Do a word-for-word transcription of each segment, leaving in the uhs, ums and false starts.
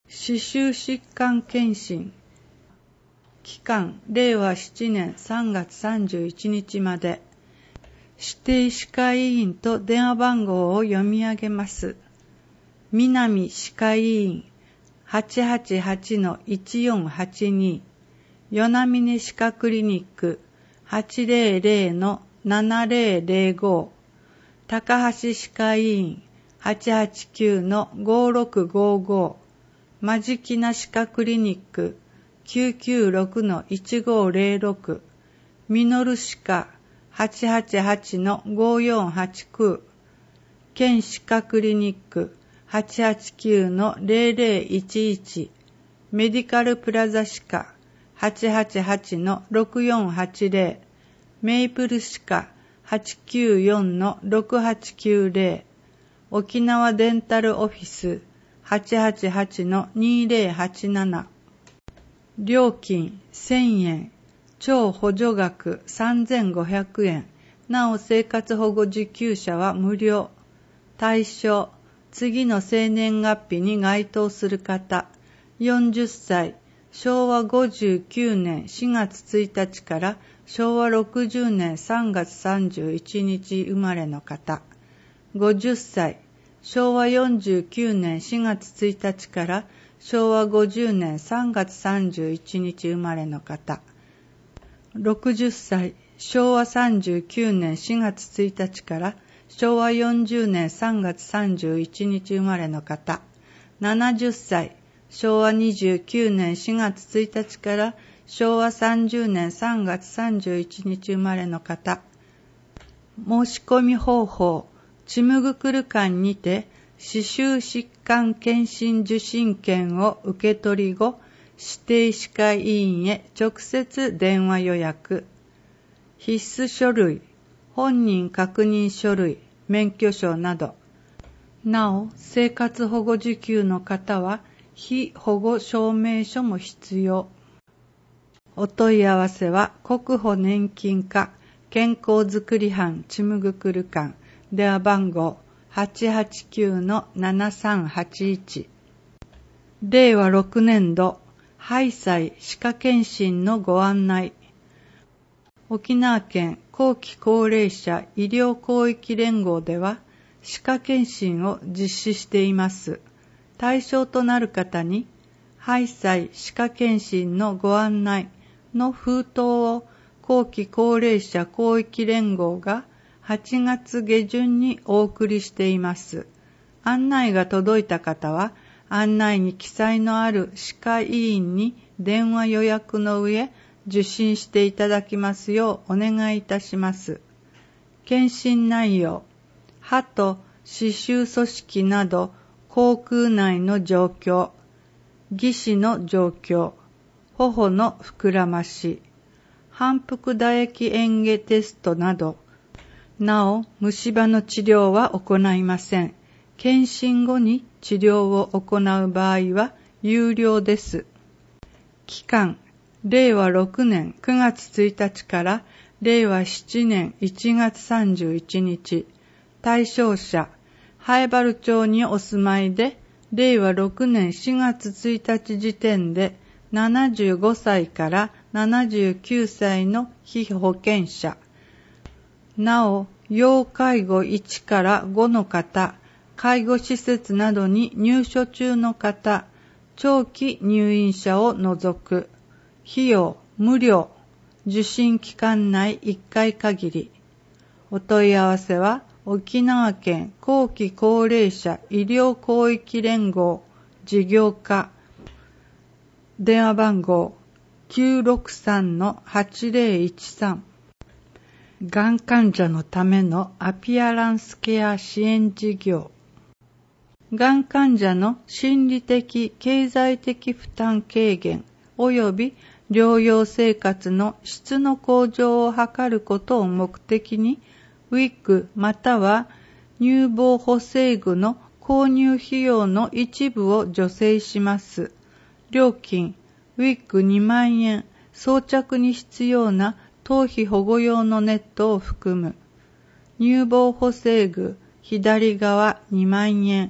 歯周疾患検診。期間、れいわしちねんさんがつさんじゅういちにちまで。指定歯科医院と電話番号を読み上げます。南歯科医院 はちはちはちのいちよんはちに、与那嶺歯科クリニック はちぜろぜろのななぜろぜろご、高橋歯科医院 はちはちきゅうのごろくごご、間敷名歯科クリニック きゅうきゅうろくのいちごぜろろく、ミノル歯科 はちはちはちのごよんはちきゅう、県歯科クリニック はちはちきゅうのぜろぜろいちいち、メディカルプラザ歯科 はちはちはちのろくよんはちぜろ、メイプル歯科 はちきゅうよんのろくはちきゅうぜろ、沖縄デンタルオフィス はちはちはちのにぜろはちなな。料金せんえん、超補助額さんぜんごひゃくえん、なお生活保護受給者は無料。対象、次の生年月日に該当する方、よんじゅっさい、しょうわごじゅうきゅうねんしがつついたちからしょうわろくじゅうねんさんがつさんじゅういちにち生まれの方、ごじゅっさい、しょうわよんじゅうきゅうねんしがつついたちからしょうわごじゅうねんさんがつさんじゅういちにち生まれの方、ろくじゅっさい、しょうわさんじゅうきゅうねんしがつついたちからしょうわよんじゅうねんさんがつさんじゅういちにち生まれの方、ななじゅっさい、しょうわにじゅうきゅうねんしがつついたちからしょうわさんじゅうねんさんがつさんじゅういちにち生まれの方。申し込み方法、ちむぐくる館にて歯周疾患検診受診券を受け取り後、指定歯科医院へ直接電話予約。必須書類、本人確認書類、免許証など。なお、生活保護受給の方は、被保護証明書も必要。お問い合わせは、国保年金課健康づくり班ちむぐくる館、電話番号 はちはちきゅうのななさんはちいち。れいわろくねんど、ハイサイ歯科検診のご案内。沖縄県後期高齢者医療広域連合では、歯科検診を実施しています。対象となる方に、ハイサイ歯科検診のご案内の封筒を後期高齢者広域連合がはちがつげじゅんにお送りしています。案内が届いた方は、案内に記載のある歯科医院に電話予約の上、受診していただきますようお願いいたします。検診内容、歯と歯周組織など口腔内の状況、義歯の状況、頬の膨らまし、反復唾液嚥下テストなど、なお虫歯の治療は行いません。検診後に治療を行う場合は有料です。期間、れいわろくねんくがつついたちかられいわしちねんいちがつさんじゅういちにち。対象者、南風原町にお住まいで、れいわろくねんしがつついたち時点でななじゅうごさいからななじゅうきゅうさいの被保険者。なお、要介護いちからごの方、介護施設などに入所中の方、長期入院者を除く。費用無料、受診期間内いっかい限り。お問い合わせは沖縄県後期高齢者医療広域連合事業課、電話番号 きゅうろくさんのはちぜろいちさん。がん患者のためのアピアランスケア支援事業。がん患者の心理的・経済的負担軽減及び療養生活の質の向上を図ることを目的に、ウィッグまたは乳房補正具の購入費用の一部を助成します。料金、ウィッグにまんえん、装着に必要な頭皮保護用のネットを含む。乳房補正具、左側にまんえん、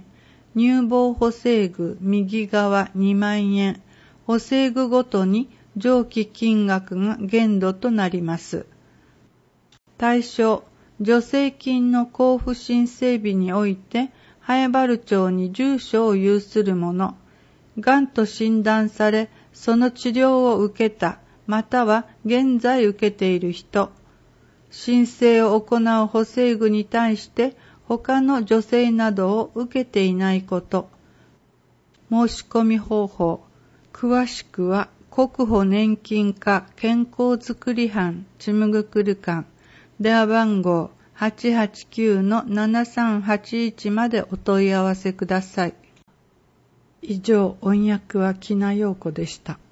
乳房補正具右側にまんえん、補正具ごとに上記金額が限度となります。対象、助成金の交付申請日において、南風原町に住所を有する者、がんと診断され、その治療を受けた、または現在受けている人、申請を行う補正具に対して他の助成などを受けていないこと。申し込み方法。詳しくは国保年金課健康づくり班ちむぐくる館電話番号 はちはちきゅうのななさんはちいち までお問い合わせください。以上、音訳はきなようこでした。